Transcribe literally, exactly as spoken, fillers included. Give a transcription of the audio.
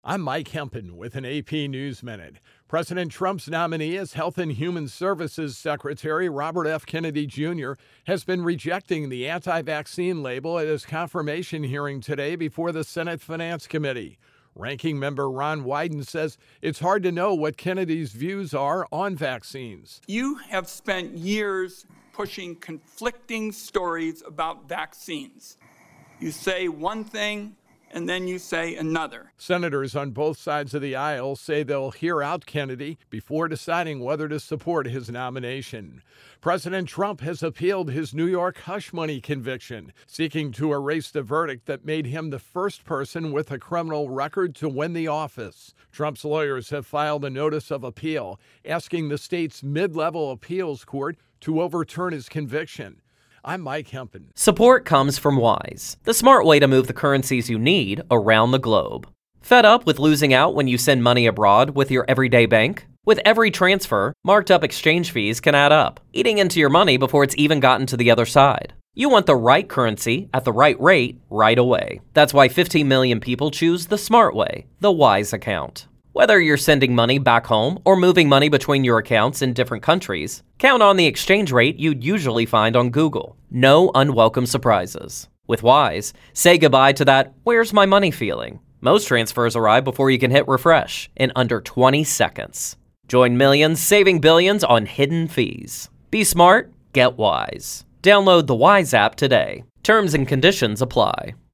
I'm Mike Hempen with an A P News Minute. President Trump's nominee as Health and Human Services Secretary Robert F. Kennedy Junior has been rejecting the anti-vaccine label at his confirmation hearing today before the Senate Finance Committee. Ranking member Ron Wyden says it's hard to know what Kennedy's views are on vaccines. You have spent years pushing conflicting stories about vaccines. You say one thing, and then you say another. Senators on both sides of the aisle say they'll hear out Kennedy before deciding whether to support his nomination. President Trump has appealed his New York hush money conviction, seeking to erase the verdict that made him the first person with a criminal record to win the office. Trump's lawyers have filed a notice of appeal, asking the state's mid-level appeals court to overturn his conviction. I'm Mike Hempen. Support comes from Wise, the smart way to move the currencies you need around the globe. Fed up with losing out when you send money abroad with your everyday bank? With every transfer, marked up exchange fees can add up, eating into your money before it's even gotten to the other side. You want the right currency at the right rate right away. That's why fifteen million people choose the smart way, the Wise account. Whether you're sending money back home or moving money between your accounts in different countries, count on the exchange rate you'd usually find on Google. No unwelcome surprises. With Wise, say goodbye to that "where's my money" feeling. Most transfers arrive before you can hit refresh in under twenty seconds. Join millions saving billions on hidden fees. Be smart, get Wise. Download the Wise app today. Terms and conditions apply.